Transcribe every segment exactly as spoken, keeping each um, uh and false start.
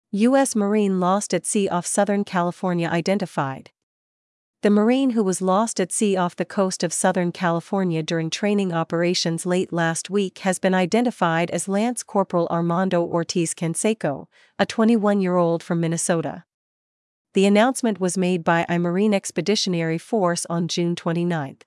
U S Marine lost at sea off Southern California identified. The Marine who was lost at sea off the coast of Southern California during training operations late last week has been identified as Lance Corporal Armando Ortiz Canseco, a twenty-one-year-old from Minnesota. The announcement was made by I Marine Expeditionary Force on June twenty-ninth.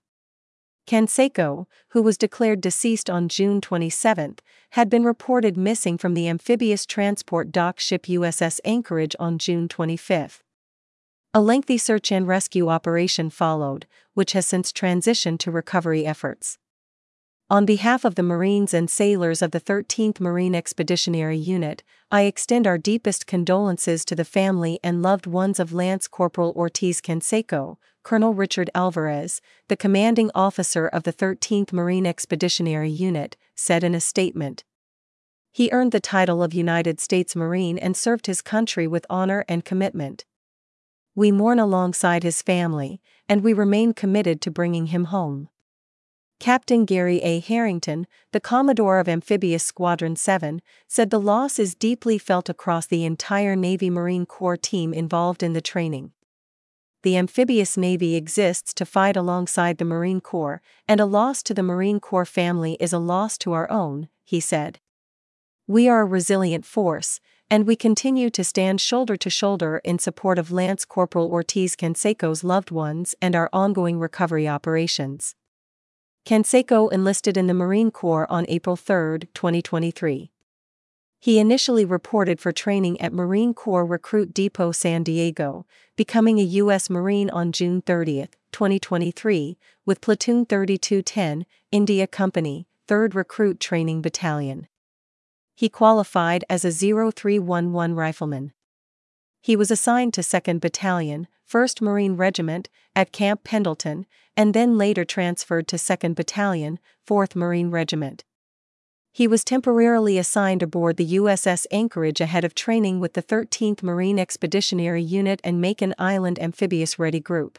Canseco, who was declared deceased on June twenty-seventh, had been reported missing from the amphibious transport dock ship U S S Anchorage on June twenty-fifth. A lengthy search and rescue operation followed, which has since transitioned to recovery efforts. On behalf of the Marines and sailors of the thirteenth Marine Expeditionary Unit, I extend our deepest condolences to the family and loved ones of Lance Corporal Ortiz Canseco, Colonel Richard Alvarez, the commanding officer of the thirteenth Marine Expeditionary Unit, said in a statement. He earned the title of United States Marine and served his country with honor and commitment. We mourn alongside his family, and we remain committed to bringing him home. Captain Gary A. Harrington, the Commodore of Amphibious Squadron seven, said the loss is deeply felt across the entire Navy Marine Corps team involved in the training. The amphibious Navy exists to fight alongside the Marine Corps, and a loss to the Marine Corps family is a loss to our own, he said. We are a resilient force, and we continue to stand shoulder to shoulder in support of Lance Corporal Ortiz Canseco's loved ones and our ongoing recovery operations. Canseco enlisted in the Marine Corps on April third, twenty twenty-three. He initially reported for training at Marine Corps Recruit Depot San Diego, becoming a U S Marine on June thirtieth, twenty twenty-three, with Platoon thirty-two ten, India Company, third Recruit Training Battalion. He qualified as a zero three one one rifleman. He was assigned to second Battalion, first Marine Regiment, at Camp Pendleton, and then later transferred to second Battalion, fourth Marine Regiment. He was temporarily assigned aboard the U S S Anchorage ahead of training with the thirteenth Marine Expeditionary Unit and Makin Island Amphibious Ready Group.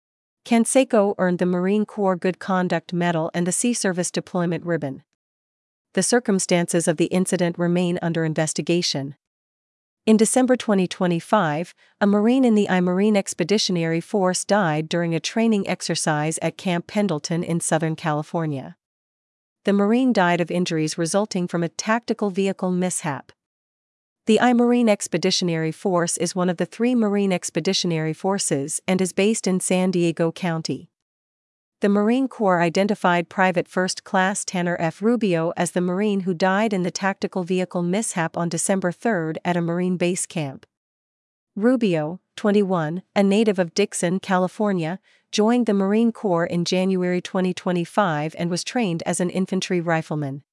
Canseco earned the Marine Corps Good Conduct Medal and the Sea Service Deployment Ribbon. The circumstances of the incident remain under investigation. In December twenty twenty-five, a Marine in the I Marine Expeditionary Force died during a training exercise at Camp Pendleton in Southern California. The Marine died of injuries resulting from a tactical vehicle mishap. The I Marine Expeditionary Force is one of the three Marine Expeditionary Forces and is based in San Diego County. The Marine Corps identified Private First Class Tanner F. Rubio as the Marine who died in the tactical vehicle mishap on December third at a Marine base camp. Rubio, twenty-one, a native of Dixon, California, joined the Marine Corps in January twenty twenty-five and was trained as an infantry rifleman.